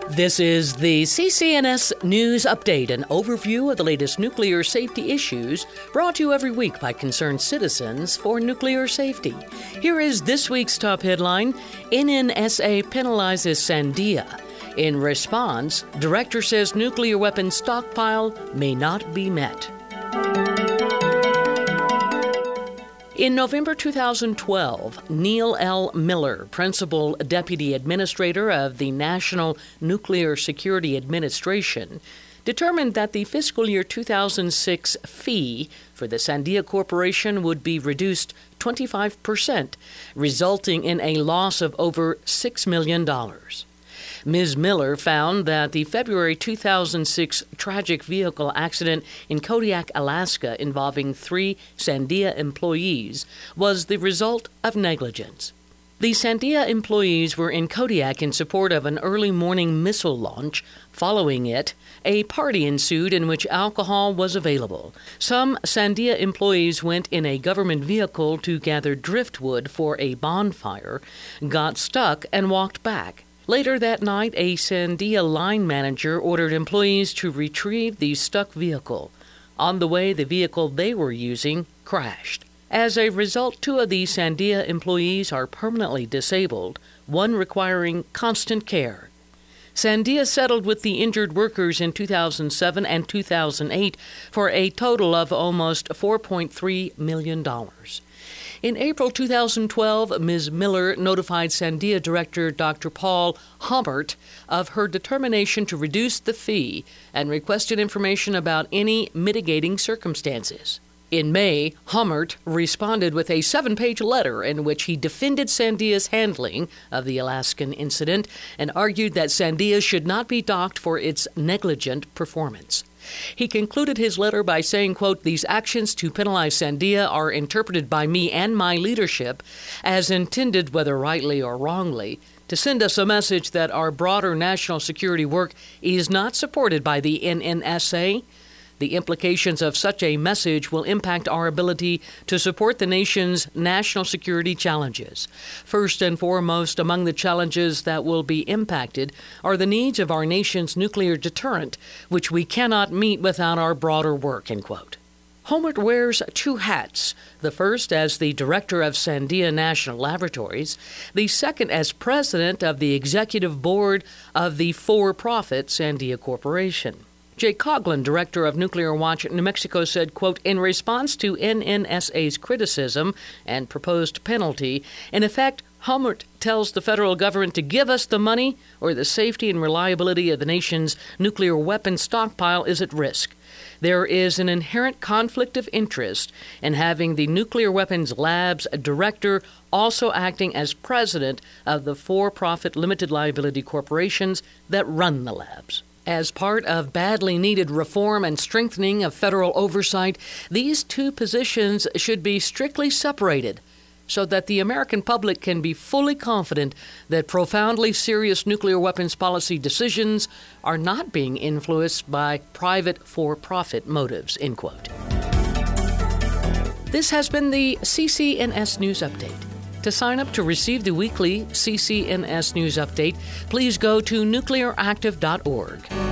This is the CCNS News Update, an overview of the latest nuclear safety issues brought to you every week by concerned citizens for nuclear safety. Here is this week's top headline: NNSA penalizes Sandia. In response, director says nuclear weapons stockpile may not be met. In November 2012, Neil L. Miller, Principal Deputy Administrator of the National Nuclear Security Administration, determined that the fiscal year 2006 fee for the Sandia Corporation would be reduced 25%, resulting in a loss of over $6 million. Ms. Miller found that the February 2006 tragic vehicle accident in Kodiak, Alaska, involving 3 Sandia employees was the result of negligence. The Sandia employees were in Kodiak in support of an early morning missile launch. Following it, a party ensued in which alcohol was available. Some Sandia employees went in a government vehicle to gather driftwood for a bonfire, got stuck, and walked back. Later that night, a Sandia line manager ordered employees to retrieve the stuck vehicle. On the way, the vehicle they were using crashed. As a result, 2 of the Sandia employees are permanently disabled, one requiring constant care. Sandia settled with the injured workers in 2007 and 2008 for a total of almost $4.3 million. In April 2012, Ms. Miller notified Sandia Director Dr. Paul Humbert of her determination to reduce the fee and requested information about any mitigating circumstances. In May, Humbert responded with a 7-page letter in which he defended Sandia's handling of the Alaskan incident and argued that Sandia should not be docked for its negligent performance. He concluded his letter by saying, quote, "These actions to penalize Sandia are interpreted by me and my leadership as intended, whether rightly or wrongly, to send us a message that our broader national security work is not supported by the NNSA. The implications of such a message will impact our ability to support the nation's national security challenges. First and foremost among the challenges that will be impacted are the needs of our nation's nuclear deterrent, which we cannot meet without our broader work," end quote. Humbert wears 2 hats, the first as the director of Sandia National Laboratories, the second as president of the executive board of the for-profit Sandia Corporation. Jay Coughlin, director of Nuclear Watch New Mexico, said, quote, "In response to NNSA's criticism and proposed penalty, in effect, Humbert tells the federal government to give us the money or the safety and reliability of the nation's nuclear weapons stockpile is at risk. There is an inherent conflict of interest in having the Nuclear Weapons Lab's director also acting as president of the for-profit limited liability corporations that run the labs. As part of badly needed reform and strengthening of federal oversight, these 2 positions should be strictly separated so that the American public can be fully confident that profoundly serious nuclear weapons policy decisions are not being influenced by private for-profit motives," end quote. This has been the CCNS News Update. To sign up to receive the weekly CCNS News Update, please go to nuclearactive.org.